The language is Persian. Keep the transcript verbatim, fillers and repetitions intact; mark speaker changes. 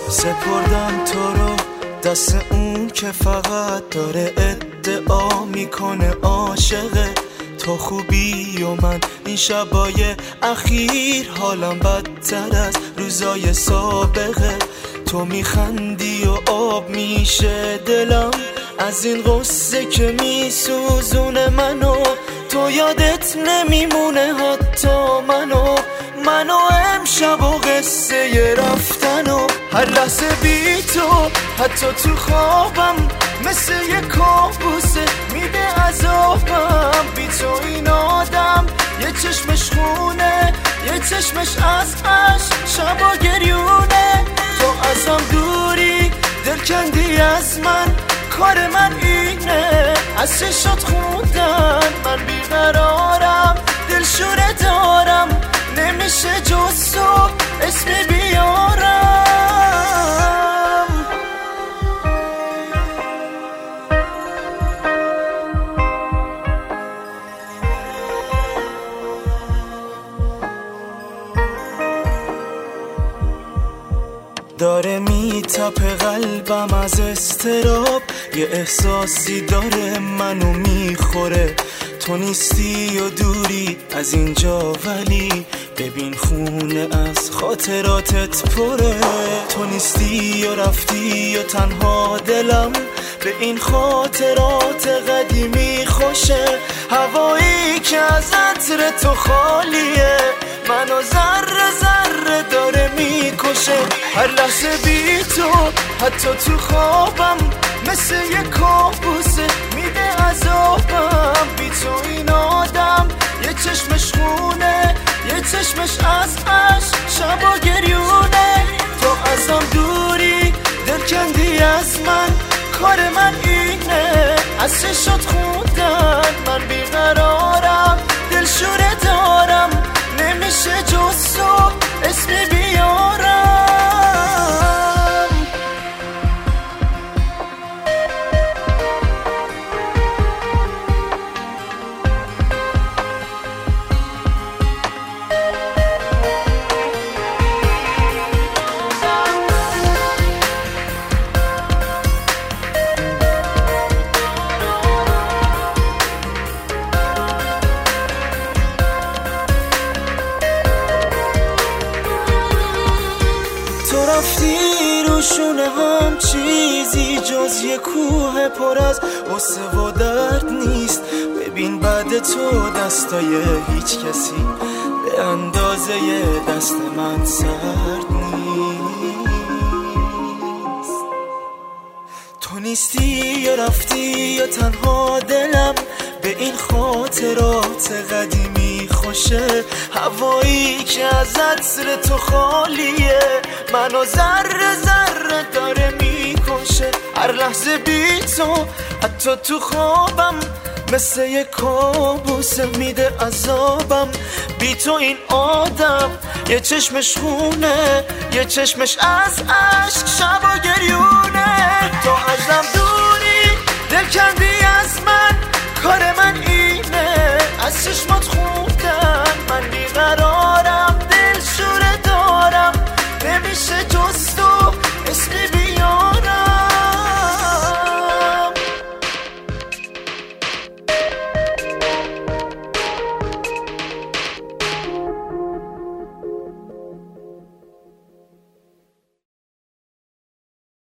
Speaker 1: سپردم تو رو دست اون که فقط داره ادعا میکنه عاشقه تو خوبی و من این شبای اخیر حالم بدتر از روزای سابقه تو میخندی و آب میشه دلم از این غصه که میسوزونه منو تو یادت نمیمونه حتی منو منو امشب و قصه رفتنو هر لحظه بی تو حتی تو خوابم مثل یه کابوسه میده عذابم بی تو این آدم یه چشمش خونه یه چشمش از عشق شبا گریونه تو ازم دوری دل کندی از من کار من اینه از چشات خوندن من بیقرارم دلشوره دارم نمیشه جز تو اسمی بیارم داره میتپه قلبم از استراب یه احساسی داره منو میخوره تو نیستی و دوری از اینجا ولی ببین خونه از خاطراتت پره تو نیستی و رفتی و تنها دلم به این خاطرات قدیمی خوشه هوایی که از عطر تو خالیه منو ذره ذره داره میکشه هر لحظه بی تو حتی تو خوابم مثل یه کابوسه میده عذابم بی تو این آدم یه چشمش خونه یه چشمش از عشق شبا گریونه تو ازم دوری دل کندی از من کار من اینه از چشات خوندن من بیقرارم دلشوره دارم نمیشه جز تو اسمی بیارم رفتی روشونه هم چیزی جز یه کوه پر از غصه و درد نیست ببین بعد تو دستای هیچ کسی به اندازه دست من سرد نیست تو نیستی یا رفتی یا تنها دلم به این خاطرات قدیمی خوشه هوایی که از عطر تو خالیه منو ذره ذره داره میکشه هر لحظه بی تو حتی تو خوابم مثل یه کابوسه میده عذابم بی تو این آدم یه چشمش خونه یه چشمش از عشق شبا گریونه تو ازم دوری دل کندی از من کار من اینه از چشمات خوندن من بیقرارم دلشوره دارم نمیشه جز